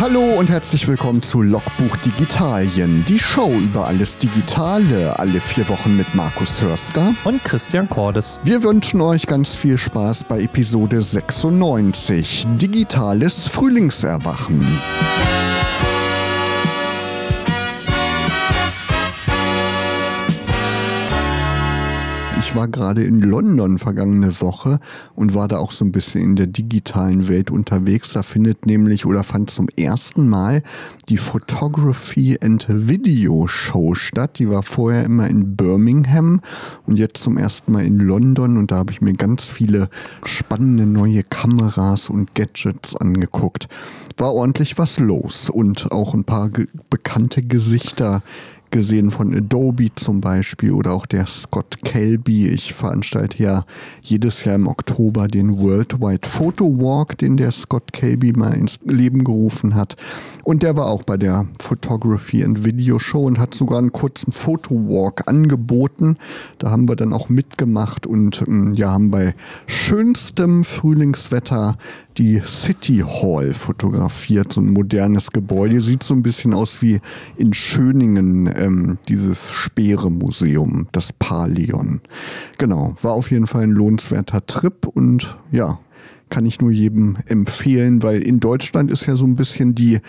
Hallo und herzlich willkommen zu Logbuch Digitalien, die Show über alles Digitale, alle 4 Wochen mit Markus Hörster und Christian Cordes. Wir wünschen euch ganz viel Spaß bei Episode 96, Digitales Frühlingserwachen. Ich war gerade in London vergangene Woche und war da auch so ein bisschen in der digitalen Welt unterwegs. Da fand zum ersten Mal die Photography and Video Show statt. Die war vorher immer in Birmingham und jetzt zum ersten Mal in London. Und da habe ich mir ganz viele spannende neue Kameras und Gadgets angeguckt. War ordentlich was los und auch ein paar bekannte Gesichter gesehen von Adobe zum Beispiel oder auch der Scott Kelby. Ich veranstalte ja jedes Jahr im Oktober den Worldwide Photo Walk, den der Scott Kelby mal ins Leben gerufen hat. Und der war auch bei der Photography and Video Show und hat sogar einen kurzen Photowalk angeboten. Da haben wir dann auch mitgemacht und haben bei schönstem Frühlingswetter die City Hall fotografiert, so ein modernes Gebäude. Sieht so ein bisschen aus wie in Schöningen, dieses Speere-Museum, das Parleon. Genau, war auf jeden Fall ein lohnenswerter Trip und ja, kann ich nur jedem empfehlen, weil in Deutschland ist ja so ein bisschen die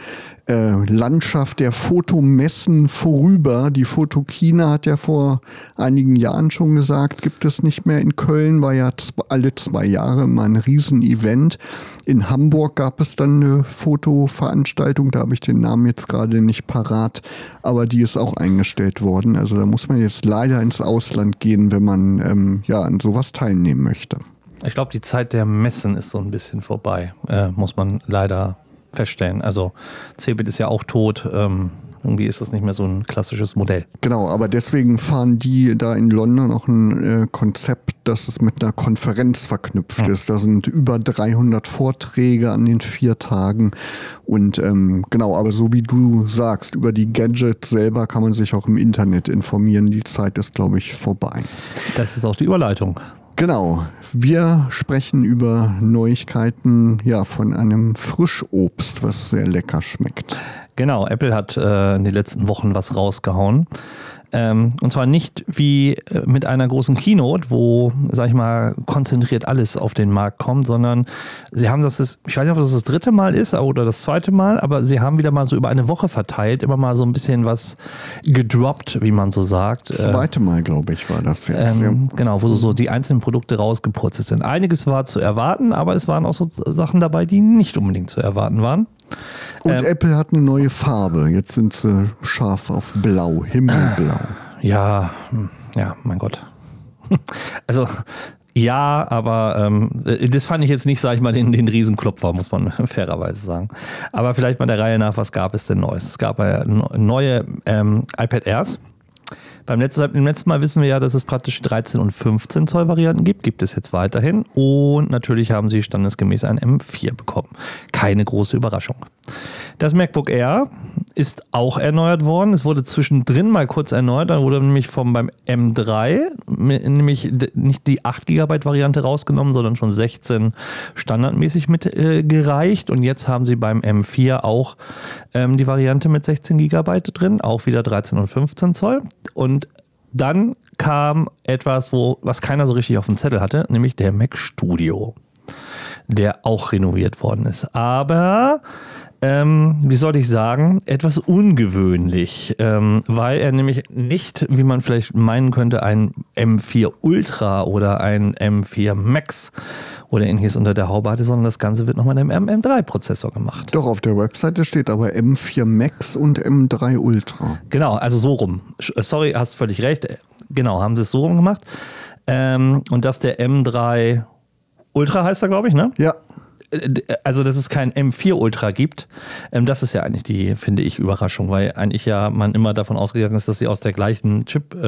Landschaft der Fotomessen vorüber. Die Fotokina hat ja vor einigen Jahren schon gesagt, gibt es nicht mehr in Köln, war ja alle 2 Jahre mal ein Riesenevent. In Hamburg gab es dann eine Fotoveranstaltung, da habe ich den Namen jetzt gerade nicht parat, aber die ist auch eingestellt worden. Also da muss man jetzt leider ins Ausland gehen, wenn man an sowas teilnehmen möchte. Ich glaube, die Zeit der Messen ist so ein bisschen vorbei, muss man leider feststellen. Also Cebit ist ja auch tot, irgendwie ist das nicht mehr so ein klassisches Modell. Genau, aber deswegen fahren die da in London auch ein Konzept, das es mit einer Konferenz verknüpft ist. Da sind über 300 Vorträge an den 4 Tagen und aber so wie du sagst, über die Gadgets selber kann man sich auch im Internet informieren. Die Zeit ist, glaube ich, vorbei. Das ist auch die Überleitung. Genau, wir sprechen über Neuigkeiten von einem Frischobst, was sehr lecker schmeckt. Genau, Apple hat in den letzten Wochen was rausgehauen. Und zwar nicht wie mit einer großen Keynote, wo, sag ich mal, konzentriert alles auf den Markt kommt, sondern sie haben ich weiß nicht, ob das 3. Mal ist oder das 2. Mal, aber sie haben wieder mal so über eine Woche verteilt, immer mal so ein bisschen was gedroppt, wie man so sagt. 2. Mal, glaube ich, war das jetzt. Genau, wo so die einzelnen Produkte rausgepurzelt sind. Einiges war zu erwarten, aber es waren auch so Sachen dabei, die nicht unbedingt zu erwarten waren. Und Apple hat eine neue Farbe. Jetzt sind sie scharf auf Blau, Himmelblau. Ja, mein Gott. Also, ja, aber das fand ich jetzt nicht, sag ich mal, den Riesenklopfer, muss man fairerweise sagen. Aber vielleicht mal der Reihe nach, was gab es denn Neues? Es gab neue iPad Airs. Im letzten Mal wissen wir ja, dass es praktisch 13 und 15 Zoll Varianten gibt es jetzt weiterhin. Und natürlich haben sie standesgemäß ein M4 bekommen. Keine große Überraschung. Das MacBook Air ist auch erneuert worden. Es wurde zwischendrin mal kurz erneuert. Dann wurde nämlich beim M3 nämlich nicht die 8 GB Variante rausgenommen, sondern schon 16 standardmäßig mitgereicht. Und jetzt haben sie beim M4 auch die Variante mit 16 GB drin, auch wieder 13 und 15 Zoll. Und dann kam etwas, was keiner so richtig auf dem Zettel hatte, nämlich der Mac Studio, der auch renoviert worden ist. Aber wie soll ich sagen, etwas ungewöhnlich, weil er nämlich nicht, wie man vielleicht meinen könnte, ein M4 Ultra oder ein M4 Max oder ähnliches unter der Haube hatte, sondern das Ganze wird nochmal mit einem M3-Prozessor gemacht. Doch, auf der Webseite steht aber M4 Max und M3 Ultra. Genau, also so rum. Sorry, hast völlig recht. Genau, haben sie es so rum gemacht. Und dass der M3 Ultra heißt er, glaube ich, ne? Ja. Also, dass es kein M4 Ultra gibt, das ist ja eigentlich die, finde ich, Überraschung, weil eigentlich ja man immer davon ausgegangen ist, dass sie aus der gleichen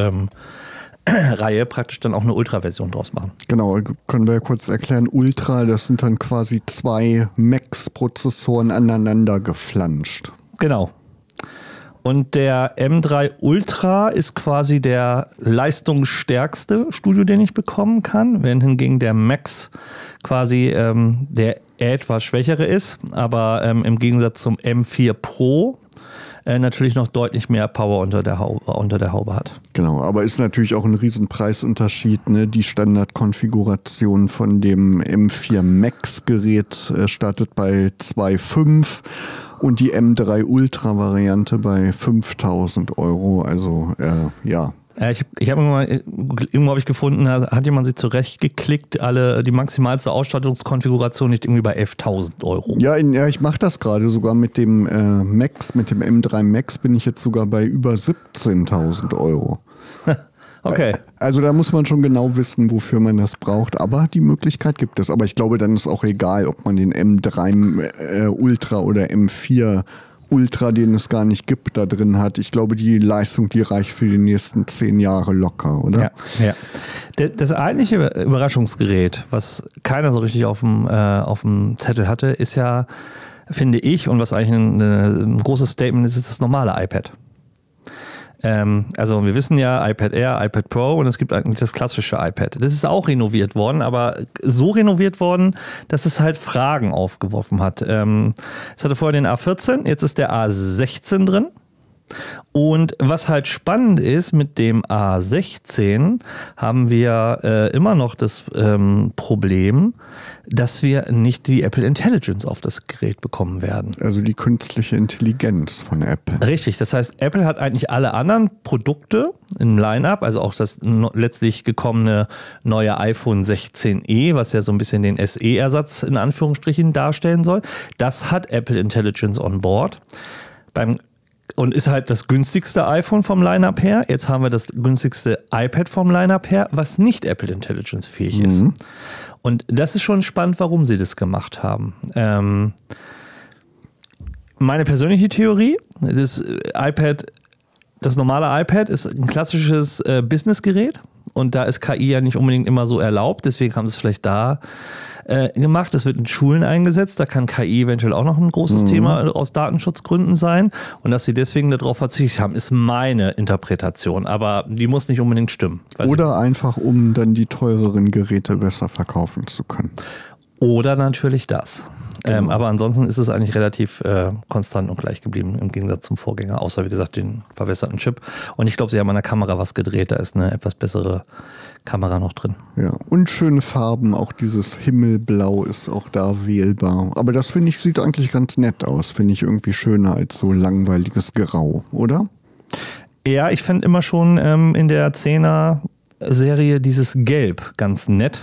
Chip-Reihe praktisch dann auch eine Ultra-Version draus machen. Genau, können wir ja kurz erklären. Ultra, das sind dann quasi 2 Max-Prozessoren aneinander geflanscht. Genau. Und der M3 Ultra ist quasi der leistungsstärkste Studio, den ich bekommen kann, während hingegen der Max quasi der etwas schwächere ist, aber im Gegensatz zum M4 Pro natürlich noch deutlich mehr Power unter der Haube hat. Genau, aber ist natürlich auch ein Riesenpreisunterschied. Ne? Die Standardkonfiguration von dem M4 Max-Gerät startet bei 2,5 und die M3 Ultra-Variante bei 5.000 Euro. Also ja. Ich habe irgendwo habe ich gefunden, hat jemand sich zurechtgeklickt, die maximalste Ausstattungskonfiguration liegt irgendwie bei 11.000 Euro. Ja, ich mache das gerade sogar mit dem Max, mit dem M3 Max bin ich jetzt sogar bei über 17.000 Euro. Okay. Also da muss man schon genau wissen, wofür man das braucht, aber die Möglichkeit gibt es. Aber ich glaube, dann ist auch egal, ob man den M3 Ultra oder M4 Ultra, den es gar nicht gibt, da drin hat. Ich glaube, die Leistung, die reicht für die nächsten 10 Jahre locker, oder? Ja. Das eigentliche Überraschungsgerät, was keiner so richtig auf dem Zettel hatte, ist ja, finde ich, und was eigentlich ein großes Statement ist das normale iPad. Also wir wissen ja, iPad Air, iPad Pro und es gibt eigentlich das klassische iPad. Das ist auch renoviert worden, aber so renoviert worden, dass es halt Fragen aufgeworfen hat. Es hatte vorher den A14, jetzt ist der A16 drin. Und was halt spannend ist, mit dem A16 haben wir immer noch das Problem, dass wir nicht die Apple Intelligence auf das Gerät bekommen werden. Also die künstliche Intelligenz von Apple. Richtig, das heißt, Apple hat eigentlich alle anderen Produkte im Line-Up, also auch das letztlich gekommene neue iPhone 16e, was ja so ein bisschen den SE-Ersatz in Anführungsstrichen darstellen soll. Das hat Apple Intelligence on Board. Und ist halt das günstigste iPhone vom Line-Up her. Jetzt haben wir das günstigste iPad vom Line-Up her, was nicht Apple Intelligence fähig ist. Und das ist schon spannend, warum sie das gemacht haben. Meine persönliche Theorie, das normale iPad ist ein klassisches Businessgerät und da ist KI ja nicht unbedingt immer so erlaubt, deswegen haben sie es vielleicht da gemacht. Es wird in Schulen eingesetzt, da kann KI eventuell auch noch ein großes Thema aus Datenschutzgründen sein und dass sie deswegen darauf verzichtet haben, ist meine Interpretation, aber die muss nicht unbedingt stimmen. Oder einfach, um dann die teureren Geräte besser verkaufen zu können. Oder natürlich das. Genau. Aber ansonsten ist es eigentlich relativ konstant und gleich geblieben im Gegensatz zum Vorgänger, außer wie gesagt den verbesserten Chip. Und ich glaube, sie haben an der Kamera was gedreht, da ist eine etwas bessere Kamera noch drin. Ja, und schöne Farben, auch dieses Himmelblau ist auch da wählbar. Aber das finde ich, sieht eigentlich ganz nett aus, finde ich irgendwie schöner als so langweiliges Grau, oder? Ja, ich finde immer schon in der 10er-Serie dieses Gelb ganz nett.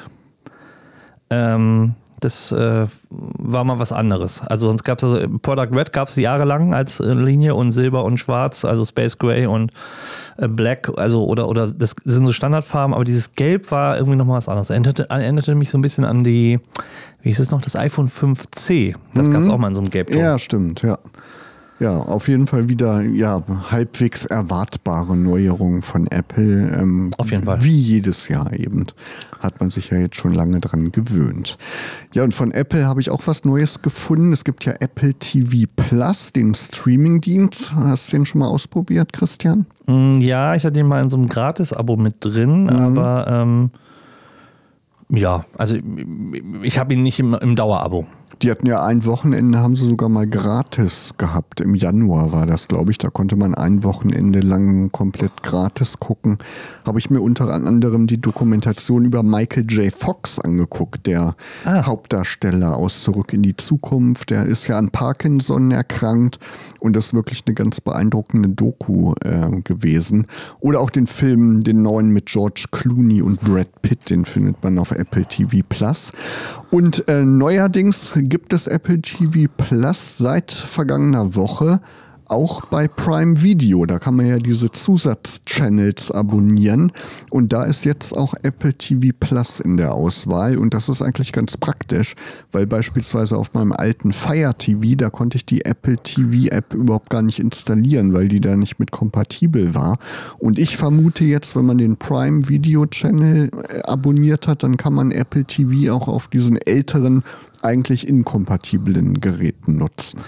Das war mal was anderes. Also sonst gab es Product Red gab es jahrelang als Linie und Silber und Schwarz, also Space Gray und Black, also oder das sind so Standardfarben, aber dieses Gelb war irgendwie nochmal was anderes. Erinnerte mich so ein bisschen an die, wie hieß es noch, das iPhone 5C. Das gab es auch mal in so einem Gelbton. Ja, stimmt, ja. Ja, auf jeden Fall wieder halbwegs erwartbare Neuerungen von Apple. Auf jeden Fall. Wie jedes Jahr eben. Hat man sich ja jetzt schon lange dran gewöhnt. Ja, und von Apple habe ich auch was Neues gefunden. Es gibt ja Apple TV Plus, den Streamingdienst. Hast du den schon mal ausprobiert, Christian? Ja, ich hatte den mal in so einem Gratis-Abo mit drin, aber ja, also ich habe ihn nicht im Dauerabo. Die hatten ja ein Wochenende, haben sie sogar mal gratis gehabt. Im Januar war das, glaube ich. Da konnte man ein Wochenende lang komplett gratis gucken. Habe ich mir unter anderem die Dokumentation über Michael J. Fox angeguckt, der Hauptdarsteller aus Zurück in die Zukunft. Der ist ja an Parkinson erkrankt und das ist wirklich eine ganz beeindruckende Doku gewesen. Oder auch den Film, den neuen mit George Clooney und Brad Pitt, den findet man auf Apple TV Plus. Und neuerdings gibt es Apple TV Plus seit vergangener Woche auch bei Prime Video. Da kann man ja diese Zusatzchannels abonnieren und da ist jetzt auch Apple TV Plus in der Auswahl und das ist eigentlich ganz praktisch, weil beispielsweise auf meinem alten Fire TV, da konnte ich die Apple TV App überhaupt gar nicht installieren, weil die da nicht mit kompatibel war und ich vermute jetzt, wenn man den Prime Video Channel abonniert hat, dann kann man Apple TV auch auf diesen älteren, eigentlich inkompatiblen Geräten nutzen.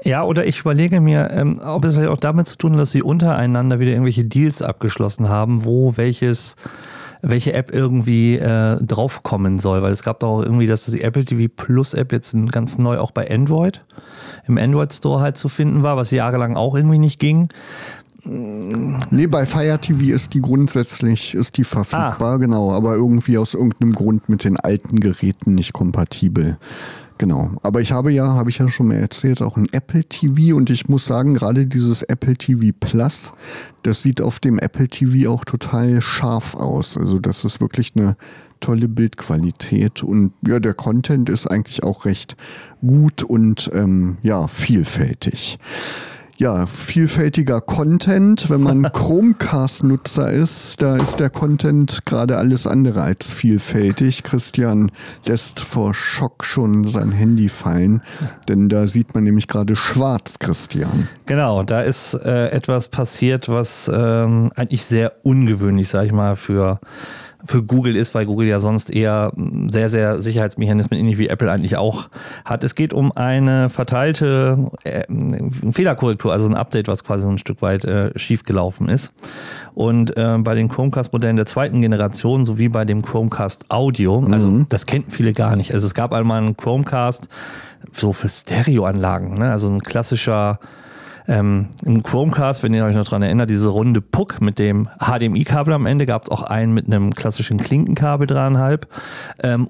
Ja, oder ich überlege mir, ob es halt auch damit zu tun hat, dass sie untereinander wieder irgendwelche Deals abgeschlossen haben, wo welche App irgendwie draufkommen soll. Weil es gab doch auch irgendwie, dass die Apple TV Plus App jetzt ganz neu auch bei Android, im Android Store halt zu finden war, was jahrelang auch irgendwie nicht ging. Nee, bei Fire TV ist die verfügbar, genau, aber irgendwie aus irgendeinem Grund mit den alten Geräten nicht kompatibel. Genau, aber ich habe ich ja schon mal erzählt, auch ein Apple TV und ich muss sagen, gerade dieses Apple TV Plus, das sieht auf dem Apple TV auch total scharf aus. Also das ist wirklich eine tolle Bildqualität und ja, der Content ist eigentlich auch recht gut und vielfältig. Ja, vielfältiger Content. Wenn man Chromecast-Nutzer ist, da ist der Content gerade alles andere als vielfältig. Christian lässt vor Schock schon sein Handy fallen, denn da sieht man nämlich gerade schwarz, Christian. Genau, da ist etwas passiert, was eigentlich sehr ungewöhnlich, sag ich mal, für Google ist, weil Google ja sonst eher sehr, sehr Sicherheitsmechanismen, ähnlich wie Apple eigentlich auch hat. Es geht um eine verteilte Fehlerkorrektur, also ein Update, was quasi so ein Stück weit schief gelaufen ist. Und bei den Chromecast-Modellen der zweiten Generation sowie bei dem Chromecast Audio, also das kennen viele gar nicht. Also es gab einmal einen Chromecast so für Stereoanlagen, ne? Also ein klassischer im Chromecast, wenn ihr euch noch dran erinnert, diese runde Puck mit dem HDMI-Kabel am Ende, gab es auch einen mit einem klassischen Klinkenkabel 3,5,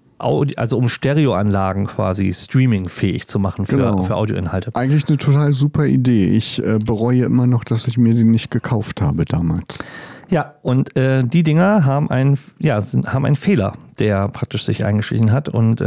um Stereoanlagen quasi streamingfähig zu machen für Audioinhalte. Eigentlich eine total super Idee. Ich bereue immer noch, dass ich mir den nicht gekauft habe damals. Ja, und die Dinger haben einen Fehler, der praktisch sich eingeschlichen hat und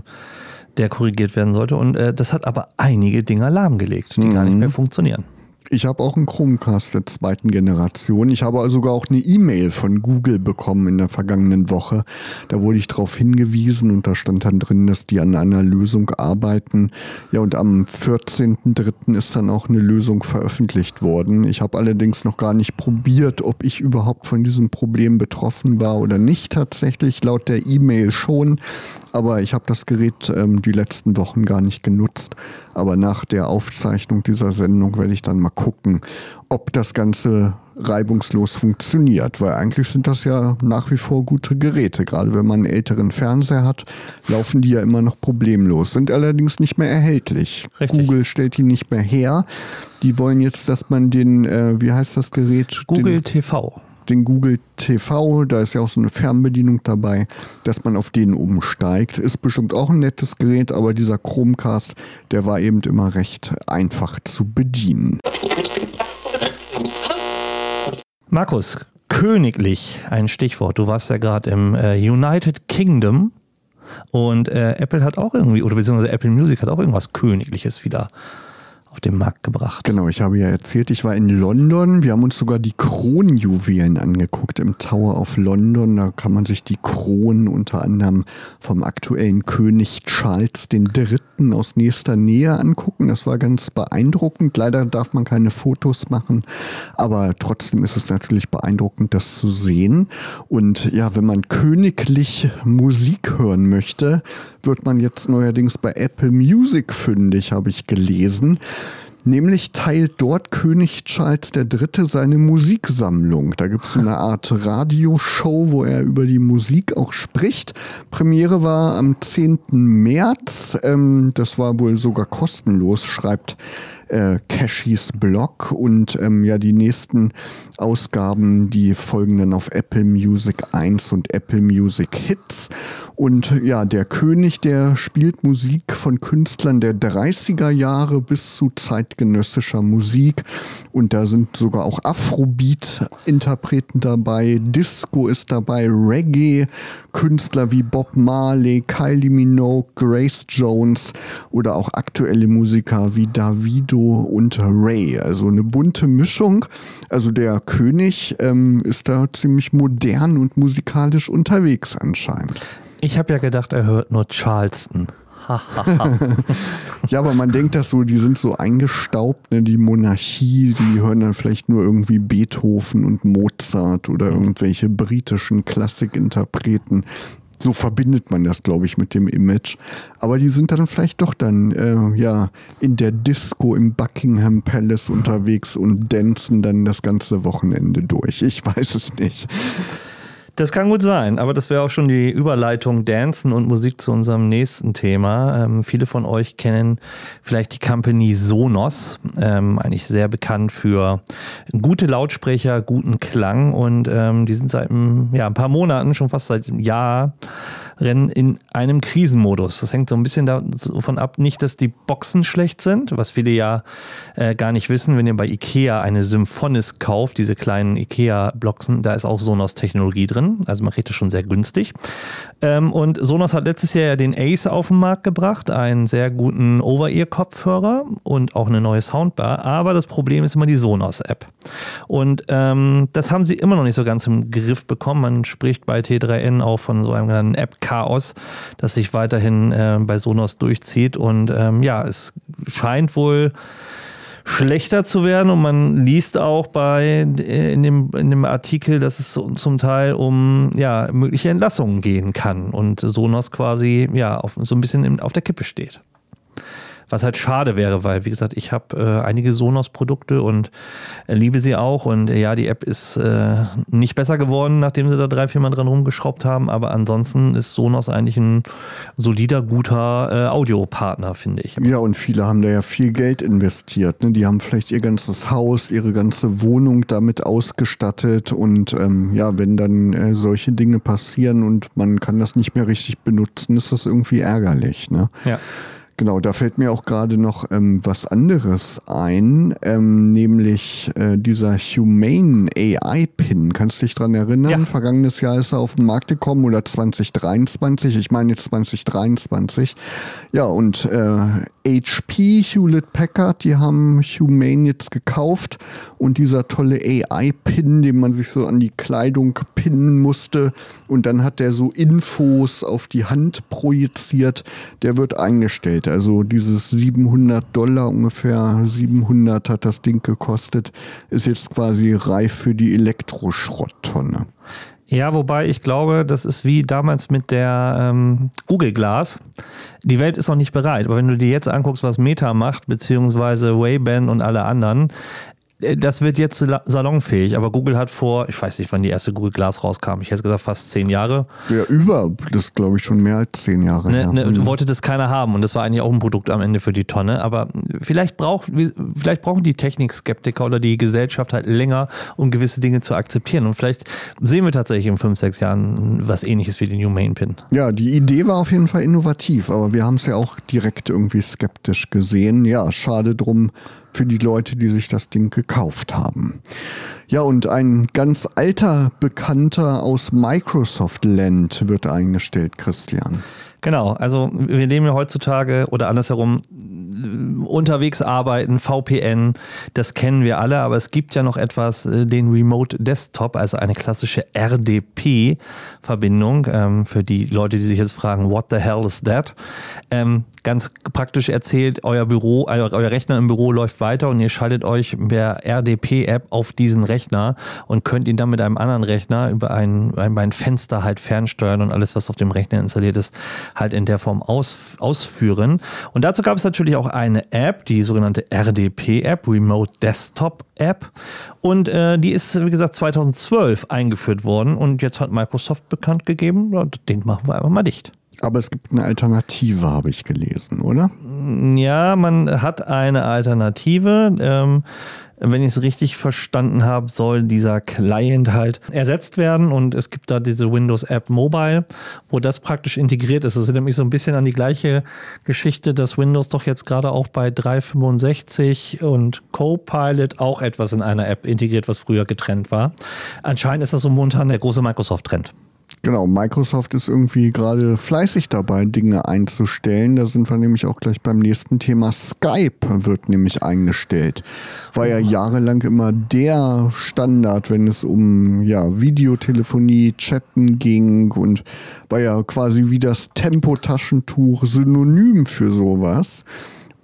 der korrigiert werden sollte. Und das hat aber einige Dinger lahmgelegt, die gar nicht mehr funktionieren. Ich habe auch einen Chromecast der zweiten Generation. Ich habe sogar auch eine E-Mail von Google bekommen in der vergangenen Woche. Da wurde ich darauf hingewiesen und da stand dann drin, dass die an einer Lösung arbeiten. Ja, und am 14.03. ist dann auch eine Lösung veröffentlicht worden. Ich habe allerdings noch gar nicht probiert, ob ich überhaupt von diesem Problem betroffen war oder nicht tatsächlich. Laut der E-Mail schon. Aber ich habe das Gerät die letzten Wochen gar nicht genutzt. Aber nach der Aufzeichnung dieser Sendung werde ich dann mal gucken, ob das Ganze reibungslos funktioniert. Weil eigentlich sind das ja nach wie vor gute Geräte. Gerade wenn man einen älteren Fernseher hat, laufen die ja immer noch problemlos. Sind allerdings nicht mehr erhältlich. Richtig. Google stellt die nicht mehr her. Die wollen jetzt, dass man wie heißt das Gerät? Google TV. Den Google TV, da ist ja auch so eine Fernbedienung dabei, dass man auf den umsteigt. Ist bestimmt auch ein nettes Gerät, aber dieser Chromecast, der war eben immer recht einfach zu bedienen. Markus, königlich, ein Stichwort. Du warst ja gerade im United Kingdom und Apple hat auch irgendwie, oder beziehungsweise Apple Music hat auch irgendwas Königliches wieder auf den Markt gebracht. Genau, ich habe ja erzählt, ich war in London. Wir haben uns sogar die Kronjuwelen angeguckt im Tower of London. Da kann man sich die Kronen unter anderem vom aktuellen König Charles III. Aus nächster Nähe angucken. Das war ganz beeindruckend. Leider darf man keine Fotos machen, aber trotzdem ist es natürlich beeindruckend, das zu sehen. Und ja, wenn man königlich Musik hören möchte, wird man jetzt neuerdings bei Apple Music fündig, habe ich gelesen. Nämlich teilt dort König Charles III. Seine Musiksammlung. Da gibt es eine Art Radioshow, wo er über die Musik auch spricht. Premiere war am 10. März. Das war wohl sogar kostenlos, schreibt Cashys Blog. Und die nächsten Ausgaben, die folgen dann auf Apple Music 1 und Apple Music Hits. Und ja, der König, der spielt Musik von Künstlern der 30er Jahre bis zu zeitgenössischer Musik. Und da sind sogar auch Afrobeat-Interpreten dabei, Disco ist dabei, Reggae, Künstler wie Bob Marley, Kylie Minogue, Grace Jones oder auch aktuelle Musiker wie Davido und Ray. Also eine bunte Mischung. Also der König ist da ziemlich modern und musikalisch unterwegs anscheinend. Ich habe ja gedacht, er hört nur Charleston. Ja, aber man denkt das so, die sind so eingestaubt, ne, die Monarchie, die hören dann vielleicht nur irgendwie Beethoven und Mozart oder irgendwelche britischen Klassikinterpreten. So verbindet man das, glaube ich, mit dem Image. Aber die sind dann vielleicht doch dann in der Disco im Buckingham Palace unterwegs und dancen dann das ganze Wochenende durch. Ich weiß es nicht. Das kann gut sein, aber das wäre auch schon die Überleitung Dancen und Musik zu unserem nächsten Thema. Viele von euch kennen vielleicht die Company Sonos, eigentlich sehr bekannt für gute Lautsprecher, guten Klang und die sind seit ein paar Monaten, schon fast seit Jahren in einem Krisenmodus. Das hängt so ein bisschen davon ab, nicht, dass die Boxen schlecht sind, was viele ja gar nicht wissen, wenn ihr bei Ikea eine Symphonis kauft, diese kleinen Ikea-Boxen, da ist auch Sonos-Technologie drin. Also man kriegt das schon sehr günstig. Und Sonos hat letztes Jahr ja den Ace auf den Markt gebracht, einen sehr guten Over-Ear-Kopfhörer und auch eine neue Soundbar. Aber das Problem ist immer die Sonos-App. Und das haben sie immer noch nicht so ganz im Griff bekommen. Man spricht bei T3N auch von so einem genannten App-Chaos, das sich weiterhin bei Sonos durchzieht. Und es scheint wohl schlechter zu werden und man liest auch in dem Artikel, dass es zum Teil um mögliche Entlassungen gehen kann und Sonos quasi so ein bisschen auf der Kippe steht. Was halt schade wäre, weil, wie gesagt, ich habe einige Sonos-Produkte und liebe sie auch. Und die App ist nicht besser geworden, nachdem sie da 3-4 Mal dran rumgeschraubt haben. Aber ansonsten ist Sonos eigentlich ein solider, guter Audiopartner, finde ich. Ja, und viele haben da ja viel Geld investiert. Ne? Die haben vielleicht ihr ganzes Haus, ihre ganze Wohnung damit ausgestattet. Und wenn dann solche Dinge passieren und man kann das nicht mehr richtig benutzen, ist das irgendwie ärgerlich. Ne? Ja. Genau, da fällt mir auch gerade noch was anderes ein, nämlich dieser Humane AI-Pin. Kannst du dich dran erinnern? Ja. Vergangenes Jahr ist er auf den Markt gekommen oder 2023. Ich meine jetzt 2023. Ja, und HP, Hewlett Packard, die haben Humane jetzt gekauft und dieser tolle AI-Pin, den man sich so an die Kleidung pinnen musste und dann hat der so Infos auf die Hand projiziert, der wird eingestellt. Also dieses $700 ungefähr, 700 hat das Ding gekostet, ist jetzt quasi reif für die Elektroschrotttonne. Ja, wobei ich glaube, das ist wie damals mit der Google Glass. Die Welt ist noch nicht bereit, aber wenn du dir jetzt anguckst, was Meta macht, beziehungsweise Ray-Ban und alle anderen, das wird jetzt salonfähig, aber Google hat ich weiß nicht, wann die erste Google Glass rauskam, ich hätte gesagt fast 10 Jahre. Ja, das glaube ich schon mehr als 10 Jahre her. Wollte das keiner haben und das war eigentlich auch ein Produkt am Ende für die Tonne, aber vielleicht brauchen die Technikskeptiker oder die Gesellschaft halt länger, um gewisse Dinge zu akzeptieren und vielleicht sehen wir tatsächlich in 5-6 Jahren was Ähnliches wie den Humane Pin. Ja, die Idee war auf jeden Fall innovativ, aber wir haben es ja auch direkt irgendwie skeptisch gesehen. Ja, schade drum für die Leute, die sich das Ding gekauft haben. Ja, und ein ganz alter Bekannter aus Microsoft Land wird eingestellt, Christian. Genau, also wir leben ja heutzutage oder andersherum unterwegs arbeiten, VPN, das kennen wir alle, aber es gibt ja noch etwas, den Remote Desktop, also eine klassische RDP-Verbindung, für die Leute, die sich jetzt fragen, what the hell is that? Ganz praktisch erzählt, euer Rechner im Büro läuft weiter und ihr schaltet euch per RDP-App auf diesen Rechner und könnt ihn dann mit einem anderen Rechner über ein Fenster halt fernsteuern und alles, was auf dem Rechner installiert ist, halt in der Form ausführen. Und dazu gab es natürlich auch eine App, die sogenannte RDP-App, Remote Desktop App. Und die ist, wie gesagt, 2012 eingeführt worden und jetzt hat Microsoft bekannt gegeben, das Ding machen wir einfach mal dicht. Aber es gibt eine Alternative, habe ich gelesen, oder? Ja, man hat eine Alternative. Wenn ich es richtig verstanden habe, soll dieser Client halt ersetzt werden und es gibt da diese Windows App Mobile, wo das praktisch integriert ist. Das erinnert mich so ein bisschen an die gleiche Geschichte, dass Windows doch jetzt gerade auch bei 365 und Copilot auch etwas in einer App integriert, was früher getrennt war. Anscheinend ist das so momentan der große Microsoft-Trend. Genau, Microsoft ist irgendwie gerade fleißig dabei, Dinge einzustellen. Da sind wir nämlich auch gleich beim nächsten Thema. Skype wird nämlich eingestellt. War ja jahrelang immer der Standard, wenn es um Videotelefonie, Chatten ging und war ja quasi wie das Tempo-Taschentuch Synonym für sowas.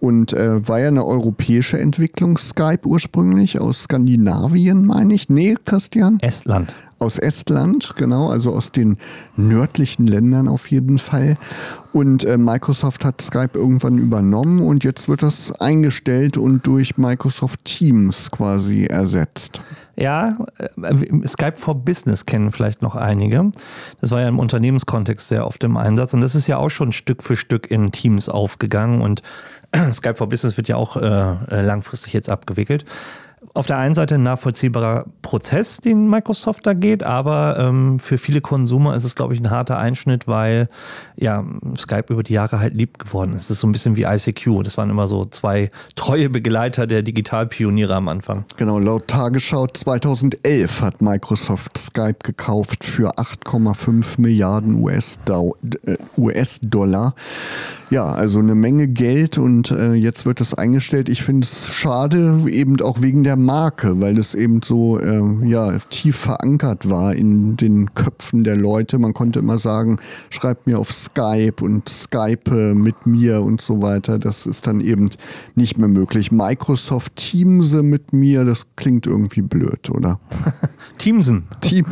Und war ja eine europäische Entwicklung, Skype ursprünglich, aus Skandinavien, meine ich. Nee, Christian? Estland. Aus Estland, genau, also aus den nördlichen Ländern auf jeden Fall. Und Microsoft hat Skype irgendwann übernommen und jetzt wird das eingestellt und durch Microsoft Teams quasi ersetzt. Ja, Skype for Business kennen vielleicht noch einige. Das war ja im Unternehmenskontext sehr oft im Einsatz und das ist ja auch schon Stück für Stück in Teams aufgegangen und Skype for Business wird ja auch langfristig jetzt abgewickelt. Auf der einen Seite ein nachvollziehbarer Prozess, den Microsoft da geht, aber für viele Konsumer ist es, glaube ich, ein harter Einschnitt, weil ja Skype über die Jahre halt lieb geworden ist. Es ist so ein bisschen wie ICQ. Das waren immer so zwei treue Begleiter der Digitalpioniere am Anfang. Genau, laut Tagesschau 2011 hat Microsoft Skype gekauft für 8,5 Milliarden US-Dollar. Ja, also eine Menge Geld und jetzt wird es eingestellt. Ich finde es schade, eben auch wegen der Marke, weil es eben so tief verankert war in den Köpfen der Leute. Man konnte immer sagen, schreibt mir auf Skype und Skype mit mir und so weiter. Das ist dann eben nicht mehr möglich. Microsoft Teams mit mir, das klingt irgendwie blöd, oder? Teamsen.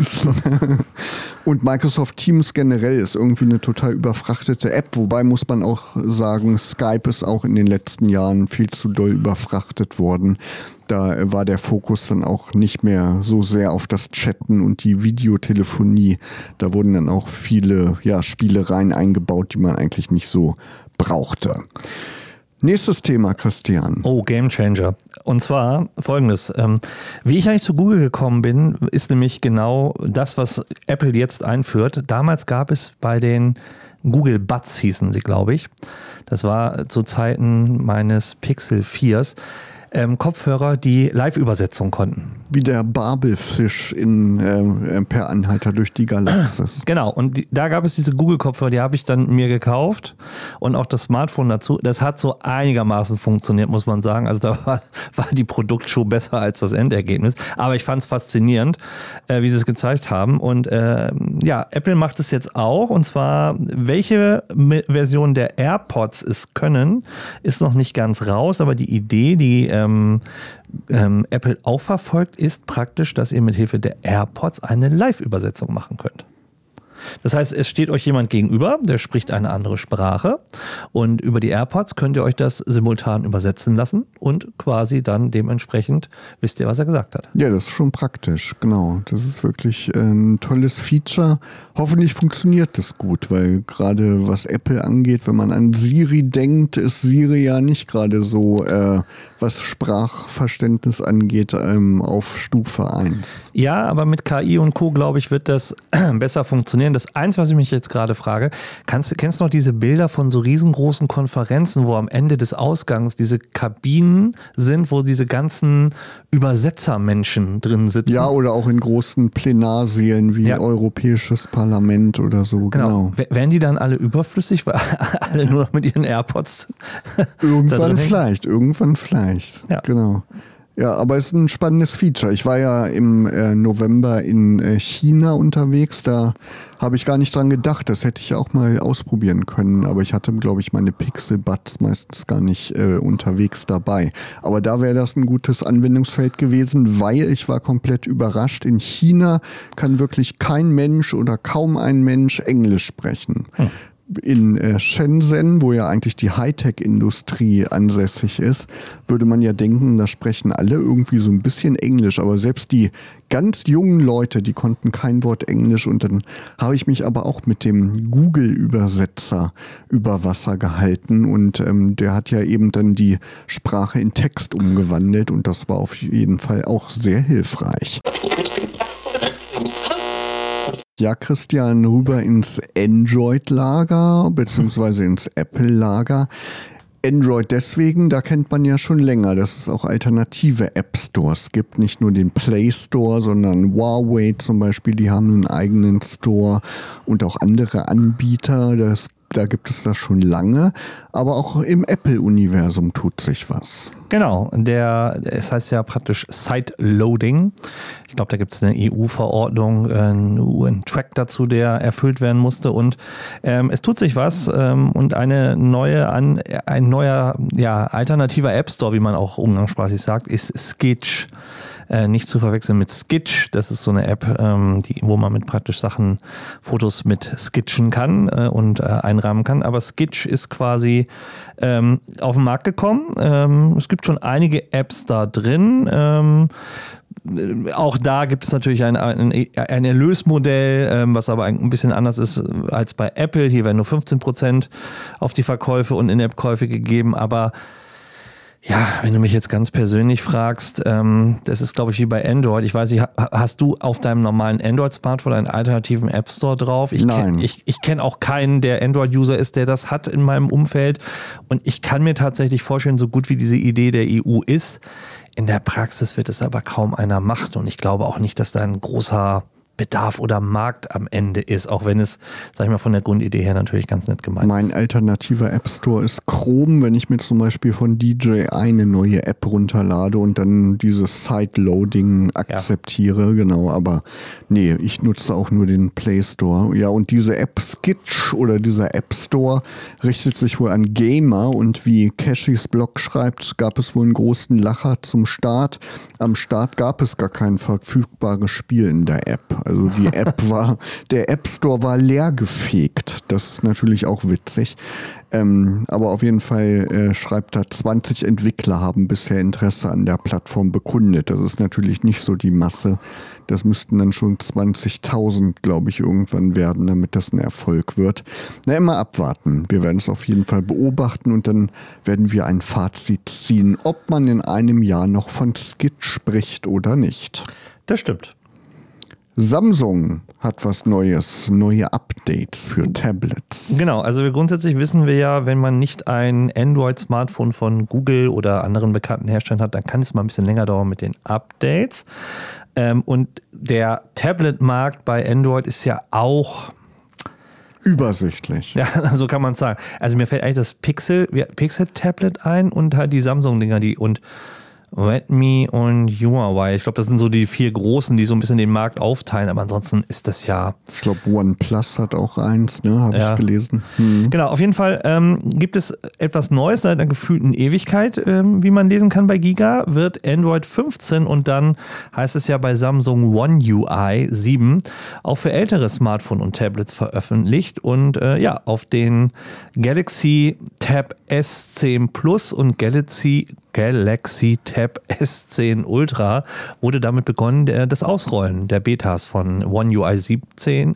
Und Microsoft Teams generell ist irgendwie eine total überfrachtete App, wobei muss man auch sagen, Skype ist auch in den letzten Jahren viel zu doll überfrachtet worden. Da war der Fokus dann auch nicht mehr so sehr auf das Chatten und die Videotelefonie. Da wurden dann auch viele Spielereien eingebaut, die man eigentlich nicht so brauchte. Nächstes Thema, Christian. Oh, Gamechanger. Und zwar folgendes. Wie ich eigentlich zu Google gekommen bin, ist nämlich genau das, was Apple jetzt einführt. Damals gab es bei den Google Buds, hießen sie, glaube ich. Das war zu Zeiten meines Pixel 4s. Kopfhörer, die Live-Übersetzung konnten. Wie der Babelfisch per Anhalter durch die Galaxis. Genau, und da gab es diese Google-Kopfhörer, die habe ich dann mir gekauft und auch das Smartphone dazu. Das hat so einigermaßen funktioniert, muss man sagen. Also da war die Produktshow besser als das Endergebnis. Aber ich fand es faszinierend, wie sie es gezeigt haben. Und Apple macht es jetzt auch. Und zwar, welche Version der AirPods es können, ist noch nicht ganz raus. Aber die Idee, die Apple auch verfolgt, ist praktisch, dass ihr mit Hilfe der AirPods eine Live-Übersetzung machen könnt. Das heißt, es steht euch jemand gegenüber, der spricht eine andere Sprache und über die AirPods könnt ihr euch das simultan übersetzen lassen und quasi dann dementsprechend wisst ihr, was er gesagt hat. Ja, das ist schon praktisch, genau. Das ist wirklich ein tolles Feature. Hoffentlich funktioniert das gut, weil gerade was Apple angeht, wenn man an Siri denkt, ist Siri ja nicht gerade so, was Sprachverständnis angeht, auf Stufe 1. Ja, aber mit KI und Co., glaube ich, wird das besser funktionieren. Das eins, was ich mich jetzt gerade frage, kennst du noch diese Bilder von so riesengroßen Konferenzen, wo am Ende des Ausgangs diese Kabinen sind, wo diese ganzen Übersetzermenschen drin sitzen? Ja, oder auch in großen Plenarsälen wie Europäisches Parlament oder so. Genau. Werden die dann alle überflüssig, weil alle nur noch mit ihren AirPods irgendwann vielleicht. Ja. Genau. Ja, aber es ist ein spannendes Feature. Ich war ja im November in China unterwegs, da habe ich gar nicht dran gedacht. Das hätte ich auch mal ausprobieren können, aber ich hatte, glaube ich, meine Pixel Buds meistens gar nicht unterwegs dabei. Aber da wäre das ein gutes Anwendungsfeld gewesen, weil ich war komplett überrascht. In China kann wirklich kein Mensch oder kaum ein Mensch Englisch sprechen. In Shenzhen, wo ja eigentlich die Hightech-Industrie ansässig ist, würde man ja denken, da sprechen alle irgendwie so ein bisschen Englisch, aber selbst die ganz jungen Leute, die konnten kein Wort Englisch und dann habe ich mich aber auch mit dem Google-Übersetzer über Wasser gehalten und der hat ja eben dann die Sprache in Text umgewandelt und das war auf jeden Fall auch sehr hilfreich. Ja, Christian, rüber ins Android-Lager beziehungsweise ins Apple-Lager. Android deswegen, da kennt man ja schon länger, dass es auch alternative App-Stores gibt. Nicht nur den Play Store, sondern Huawei zum Beispiel, die haben einen eigenen Store und auch andere Anbieter. Das da gibt es das schon lange, aber auch im Apple-Universum tut sich was. Genau, es heißt ja praktisch Side-Loading. Ich glaube, da gibt es eine EU-Verordnung, einen UN-Track dazu, der erfüllt werden musste. Und es tut sich was und ein neuer alternativer App Store, wie man auch umgangssprachlich sagt, ist Skitch. Nicht zu verwechseln mit Skitch. Das ist so eine App, wo man mit praktisch Fotos mit skitchen kann und einrahmen kann. Aber Skitch ist quasi auf den Markt gekommen. Es gibt schon einige Apps da drin. Auch da gibt es natürlich ein Erlösmodell, was aber ein bisschen anders ist als bei Apple. Hier werden nur 15% auf die Verkäufe und In-App-Käufe gegeben, aber ja, wenn du mich jetzt ganz persönlich fragst, das ist, glaube ich, wie bei Android. Ich weiß nicht, hast du auf deinem normalen Android-Smartphone einen alternativen App Store drauf? Nein. Ich kenne auch keinen, der Android-User ist, der das hat in meinem Umfeld. Und ich kann mir tatsächlich vorstellen, so gut wie diese Idee der EU ist, in der Praxis wird es aber kaum einer machen. Und ich glaube auch nicht, dass da ein großer Bedarf oder Markt am Ende ist, auch wenn es, sag ich mal, von der Grundidee her natürlich ganz nett gemeint ist. Mein alternativer App Store ist Chrome, wenn ich mir zum Beispiel von DJI eine neue App runterlade und dann dieses Side-Loading akzeptiere, ja. Genau, aber nee, ich nutze auch nur den Play Store. Ja, und diese App Skitch oder dieser App Store richtet sich wohl an Gamer und wie Cashys Blog schreibt, gab es wohl einen großen Lacher zum Start. Am Start gab es gar kein verfügbares Spiel in der App. Also die der App Store war leer gefegt. Das ist natürlich auch witzig. Aber auf jeden Fall schreibt da, 20 Entwickler haben bisher Interesse an der Plattform bekundet. Das ist natürlich nicht so die Masse. Das müssten dann schon 20.000, glaube ich, irgendwann werden, damit das ein Erfolg wird. Na, immer abwarten. Wir werden es auf jeden Fall beobachten und dann werden wir ein Fazit ziehen, ob man in einem Jahr noch von Skitch spricht oder nicht. Das stimmt. Samsung hat was Neues, neue Updates für Tablets. Genau, also grundsätzlich wissen wir ja, wenn man nicht ein Android-Smartphone von Google oder anderen bekannten Herstellern hat, dann kann es mal ein bisschen länger dauern mit den Updates. Und der Tablet-Markt bei Android ist ja auch übersichtlich. Ja, so kann man es sagen. Also mir fällt eigentlich das Pixel-Tablet ein und halt die Samsung-Dinger, und Redmi und Huawei. Ich glaube, das sind so die 4 großen, die so ein bisschen den Markt aufteilen, aber ansonsten ist das ja... Ich glaube, OnePlus hat auch eins, ne? Habe ich gelesen. Genau, auf jeden Fall gibt es etwas Neues, seit einer gefühlten Ewigkeit, wie man lesen kann bei Giga, wird Android 15 und dann heißt es ja bei Samsung One UI 7 auch für ältere Smartphone und Tablets veröffentlicht und auf den Galaxy Tab S10 Plus und Galaxy Tab S10 Ultra wurde damit begonnen, das Ausrollen der Betas von One UI 7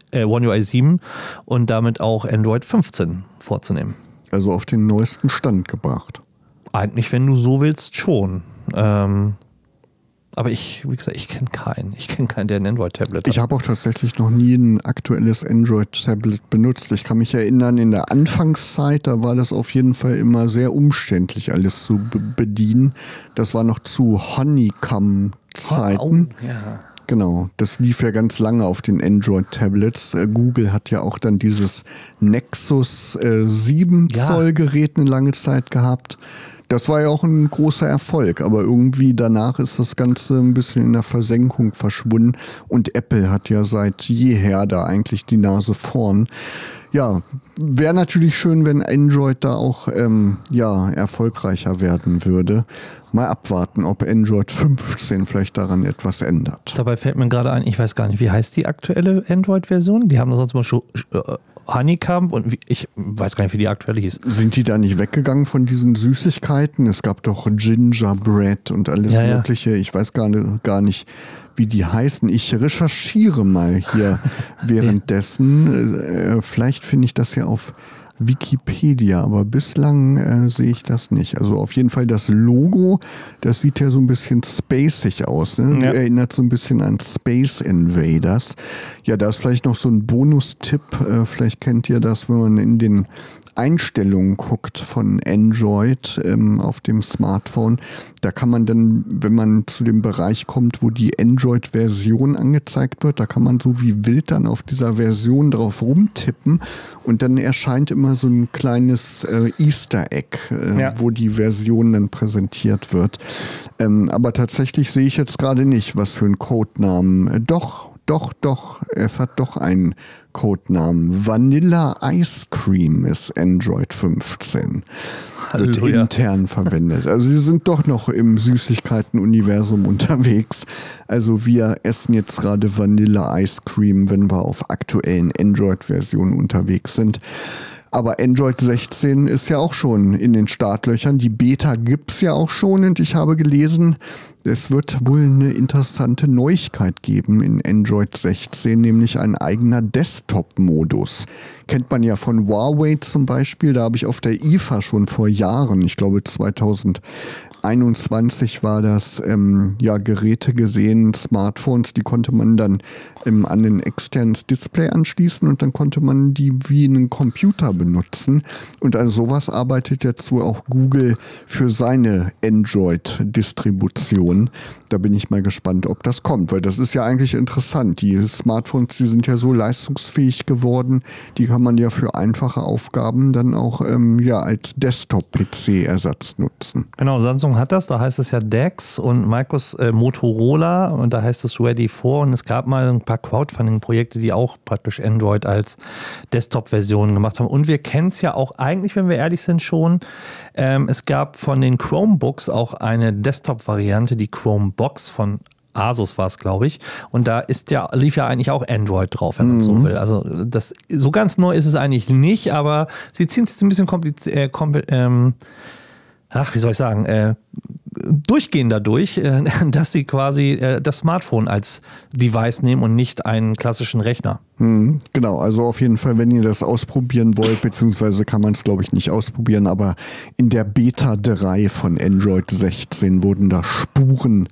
und damit auch Android 15 vorzunehmen. Also auf den neuesten Stand gebracht. Eigentlich, wenn du so willst, schon. Aber wie gesagt, ich kenne keinen. Ich kenne keinen, der ein Android-Tablet hat. Ich habe auch tatsächlich noch nie ein aktuelles Android-Tablet benutzt. Ich kann mich erinnern, in der Anfangszeit, da war das auf jeden Fall immer sehr umständlich, alles zu bedienen. Das war noch zu Honeycomb-Zeiten. Ja. Genau, das lief ja ganz lange auf den Android-Tablets. Google hat ja auch dann dieses Nexus 7 Zoll Gerät eine lange Zeit gehabt. Das war ja auch ein großer Erfolg, aber irgendwie danach ist das Ganze ein bisschen in der Versenkung verschwunden und Apple hat ja seit jeher da eigentlich die Nase vorn. Ja, wäre natürlich schön, wenn Android da auch erfolgreicher werden würde. Mal abwarten, ob Android 15 vielleicht daran etwas ändert. Dabei fällt mir gerade ein, ich weiß gar nicht, wie heißt die aktuelle Android-Version? Die haben doch sonst mal schon Honeycomb und ich weiß gar nicht, wie die aktuelle hieß. Sind die da nicht weggegangen von diesen Süßigkeiten? Es gab doch Gingerbread und alles Mögliche. Ja. Ich weiß gar nicht, wie die heißen. Ich recherchiere mal hier währenddessen. Vielleicht finde ich das ja auf Wikipedia, aber bislang sehe ich das nicht. Also auf jeden Fall das Logo, das sieht ja so ein bisschen spacig aus. Ne? Ja. Erinnert so ein bisschen an Space Invaders. Ja, da ist vielleicht noch so ein Bonustipp. Vielleicht kennt ihr das, wenn man in den Einstellungen guckt von Android auf dem Smartphone, da kann man dann, wenn man zu dem Bereich kommt, wo die Android-Version angezeigt wird, da kann man so wie wild dann auf dieser Version drauf rumtippen und dann erscheint immer so ein kleines Easter Egg, wo die Version dann präsentiert wird. Aber tatsächlich sehe ich jetzt gerade nicht, was für einen Codenamen. Doch, es hat doch einen Codenamen. Vanilla Ice Cream ist Android 15. Wird intern verwendet. Also sie sind doch noch im Süßigkeiten-Universum unterwegs. Also wir essen jetzt gerade Vanilla Ice Cream, wenn wir auf aktuellen Android-Versionen unterwegs sind. Aber Android 16 ist ja auch schon in den Startlöchern. Die Beta gibt's ja auch schon und ich habe gelesen, es wird wohl eine interessante Neuigkeit geben in Android 16, nämlich ein eigener Desktop-Modus. Kennt man ja von Huawei zum Beispiel, da habe ich auf der IFA schon vor Jahren, ich glaube 2021 war das, Geräte gesehen, Smartphones, die konnte man dann an ein externes Display anschließen und dann konnte man die wie einen Computer benutzen. Und an sowas arbeitet jetzt wohl auch Google für seine Android-Distribution. Da bin ich mal gespannt, ob das kommt, weil das ist ja eigentlich interessant. Die Smartphones, die sind ja so leistungsfähig geworden, die kann man ja für einfache Aufgaben dann auch als Desktop-PC-Ersatz nutzen. Genau, Samsung hat das, da heißt es ja DeX und Motorola und da heißt es Ready for und es gab mal ein paar Crowdfunding-Projekte, die auch praktisch Android als Desktop-Version gemacht haben. Und wir kennen es ja auch eigentlich, wenn wir ehrlich sind, schon. Es gab von den Chromebooks auch eine Desktop-Variante, die Chromebox von Asus war es, glaube ich. Und da lief ja eigentlich auch Android drauf, wenn man so will. Also so ganz neu ist es eigentlich nicht, aber sie ziehen es jetzt ein bisschen durchgehen dadurch, dass sie quasi das Smartphone als Device nehmen und nicht einen klassischen Rechner. Genau, also auf jeden Fall, wenn ihr das ausprobieren wollt, beziehungsweise kann man es, glaube ich, nicht ausprobieren, aber in der Beta 3 von Android 16 wurden da Spuren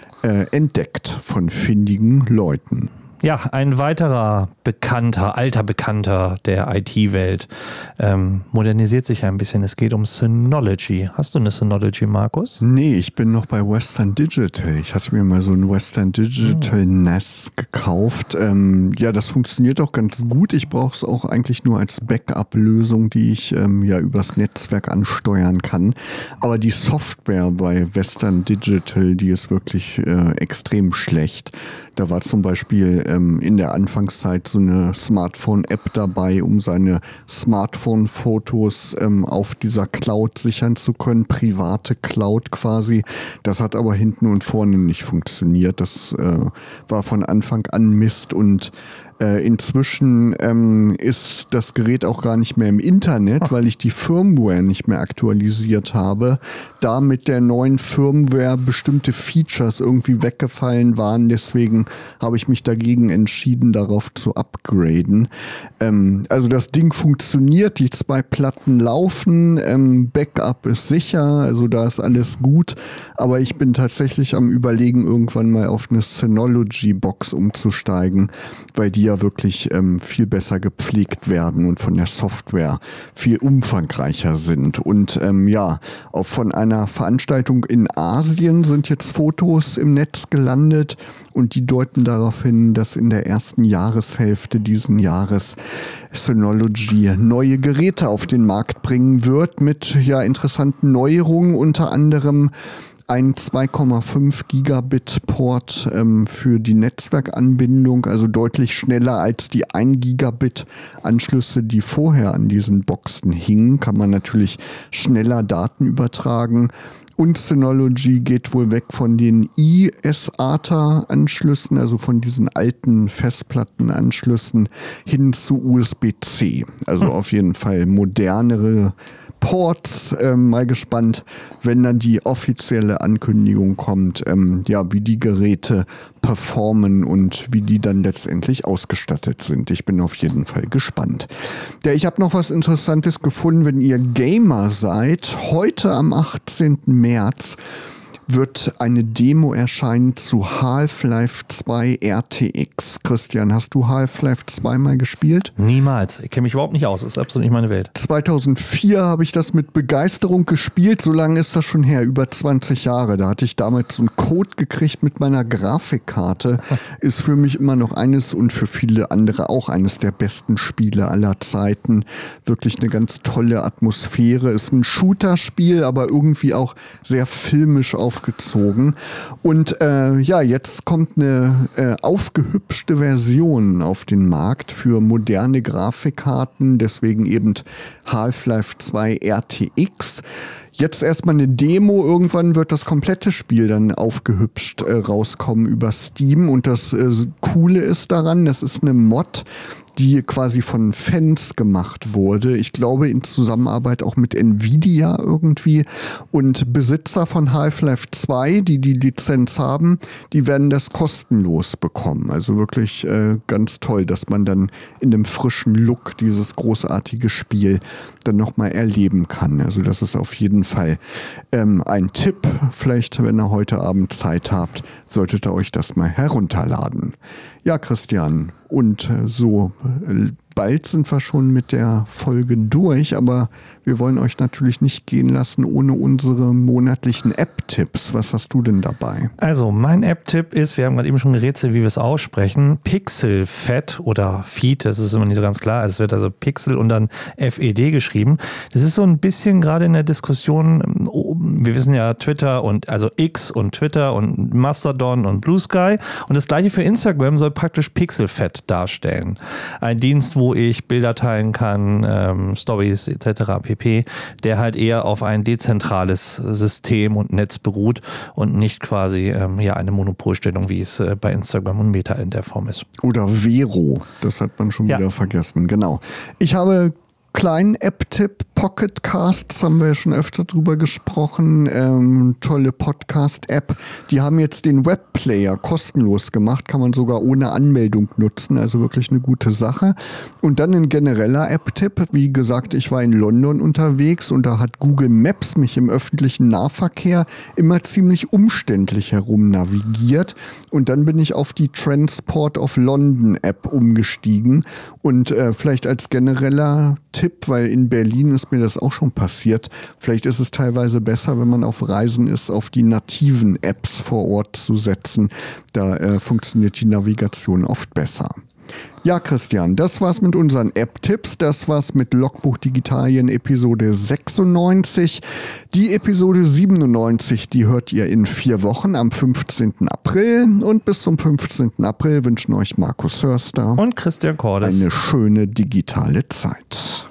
entdeckt von findigen Leuten. Ja, ein weiterer alter Bekannter der IT-Welt modernisiert sich ein bisschen. Es geht um Synology. Hast du eine Synology, Markus? Nee, ich bin noch bei Western Digital. Ich hatte mir mal so ein Western Digital NAS gekauft. Das funktioniert auch ganz gut. Ich brauche es auch eigentlich nur als Backup-Lösung, die ich übers Netzwerk ansteuern kann. Aber die Software bei Western Digital, die ist wirklich extrem schlecht. Da war zum Beispiel in der Anfangszeit so eine Smartphone-App dabei, um seine Smartphone-Fotos auf dieser Cloud sichern zu können, private Cloud quasi. Das hat aber hinten und vorne nicht funktioniert. Das war von Anfang an Mist und inzwischen ist das Gerät auch gar nicht mehr im Internet, weil ich die Firmware nicht mehr aktualisiert habe. Da mit der neuen Firmware bestimmte Features irgendwie weggefallen waren. Deswegen habe ich mich dagegen entschieden, darauf zu upgraden. Also das Ding funktioniert, die 2 Platten laufen, Backup ist sicher, also da ist alles gut. Aber ich bin tatsächlich am Überlegen, irgendwann mal auf eine Synology-Box umzusteigen, weil die ja wirklich viel besser gepflegt werden und von der Software viel umfangreicher sind. Und auch von einer Veranstaltung in Asien sind jetzt Fotos im Netz gelandet und die deuten darauf hin, dass in der ersten Jahreshälfte diesen Jahres Synology neue Geräte auf den Markt bringen wird mit interessanten Neuerungen, unter anderem ein 2,5 Gigabit Port für die Netzwerkanbindung, also deutlich schneller als die 1 Gigabit Anschlüsse, die vorher an diesen Boxen hingen, kann man natürlich schneller Daten übertragen. Und Synology geht wohl weg von den eSATA-Anschlüssen, also von diesen alten Festplattenanschlüssen hin zu USB-C. Also auf jeden Fall modernere Ports. Mal gespannt, wenn dann die offizielle Ankündigung kommt, wie die Geräte performen und wie die dann letztendlich ausgestattet sind. Ich bin auf jeden Fall gespannt. Ich habe noch was Interessantes gefunden, wenn ihr Gamer seid. Heute am 18. März wird eine Demo erscheinen zu Half-Life 2 RTX. Christian, hast du Half-Life 2 mal gespielt? Niemals. Ich kenne mich überhaupt nicht aus. Das ist absolut nicht meine Welt. 2004 habe ich das mit Begeisterung gespielt. So lange ist das schon her, über 20 Jahre. Da hatte ich damals so einen Code gekriegt mit meiner Grafikkarte. Ist für mich immer noch eines und für viele andere auch eines der besten Spiele aller Zeiten. Wirklich eine ganz tolle Atmosphäre. Ist ein Shooter-Spiel, aber irgendwie auch sehr filmisch aufgezogen. Und jetzt kommt eine aufgehübschte Version auf den Markt für moderne Grafikkarten. Deswegen eben Half-Life 2 RTX. Jetzt erstmal eine Demo, irgendwann wird das komplette Spiel dann aufgehübscht rauskommen über Steam und das Coole ist daran, das ist eine Mod, die quasi von Fans gemacht wurde. Ich glaube in Zusammenarbeit auch mit Nvidia irgendwie. Und Besitzer von Half-Life 2, die die Lizenz haben, die werden das kostenlos bekommen. Also wirklich ganz toll, dass man dann in einem frischen Look dieses großartige Spiel dann nochmal erleben kann. Also das ist auf jeden Fall ein Tipp. Vielleicht, wenn ihr heute Abend Zeit habt, solltet ihr euch das mal herunterladen. Ja, Christian, und so bald sind wir schon mit der Folge durch, aber wir wollen euch natürlich nicht gehen lassen ohne unsere monatlichen App-Tipps. Was hast du denn dabei? Also mein App-Tipp ist, wir haben gerade eben schon gerätselt, wie wir es aussprechen, Pixelfed oder Feed, das ist immer nicht so ganz klar, es wird also Pixel und dann FED geschrieben. Das ist so ein bisschen gerade in der Diskussion, wir wissen ja Twitter und also X und Twitter und Mastodon und Blue Sky und das gleiche für Instagram soll praktisch Pixelfed darstellen. Ein Dienst, wo ich Bilder teilen kann, Stories etc. pp., der halt eher auf ein dezentrales System und Netz beruht und nicht quasi eine Monopolstellung, wie es bei Instagram und Meta in der Form ist. Oder Vero, das hat man schon wieder vergessen, genau. Ich habe kleinen App-Tipp, Pocket Casts, haben wir ja schon öfter drüber gesprochen, tolle Podcast-App. Die haben jetzt den Webplayer kostenlos gemacht, kann man sogar ohne Anmeldung nutzen, also wirklich eine gute Sache. Und dann ein genereller App-Tipp, wie gesagt, ich war in London unterwegs und da hat Google Maps mich im öffentlichen Nahverkehr immer ziemlich umständlich herum navigiert und dann bin ich auf die Transport of London App umgestiegen und vielleicht als genereller Tipp, weil in Berlin ist mir das auch schon passiert. Vielleicht ist es teilweise besser, wenn man auf Reisen ist, auf die nativen Apps vor Ort zu setzen. Da funktioniert die Navigation oft besser. Ja, Christian, das war's mit unseren App-Tipps. Das war's mit Logbuch Digitalien Episode 96. Die Episode 97, die hört ihr in 4 Wochen am 15. April. Und bis zum 15. April wünschen euch Markus Hörster und Christian Cordes eine schöne digitale Zeit.